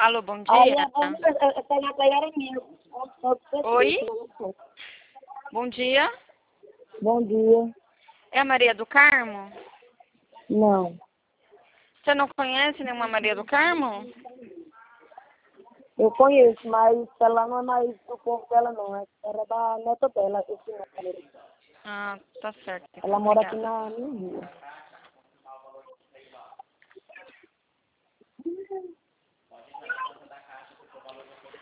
Alô, bom Aí dia. essa gata aí era minha. Oi? Bom dia. Bom dia. É a Maria do Carmo? Não. Você não conhece nenhuma Maria do Carmo? Eu conheço, mas ela não é mais do povo dela, não. Era da neta dela, esse número. Ah, tá certo. Então, Ela mora aqui obrigada. na minha rua.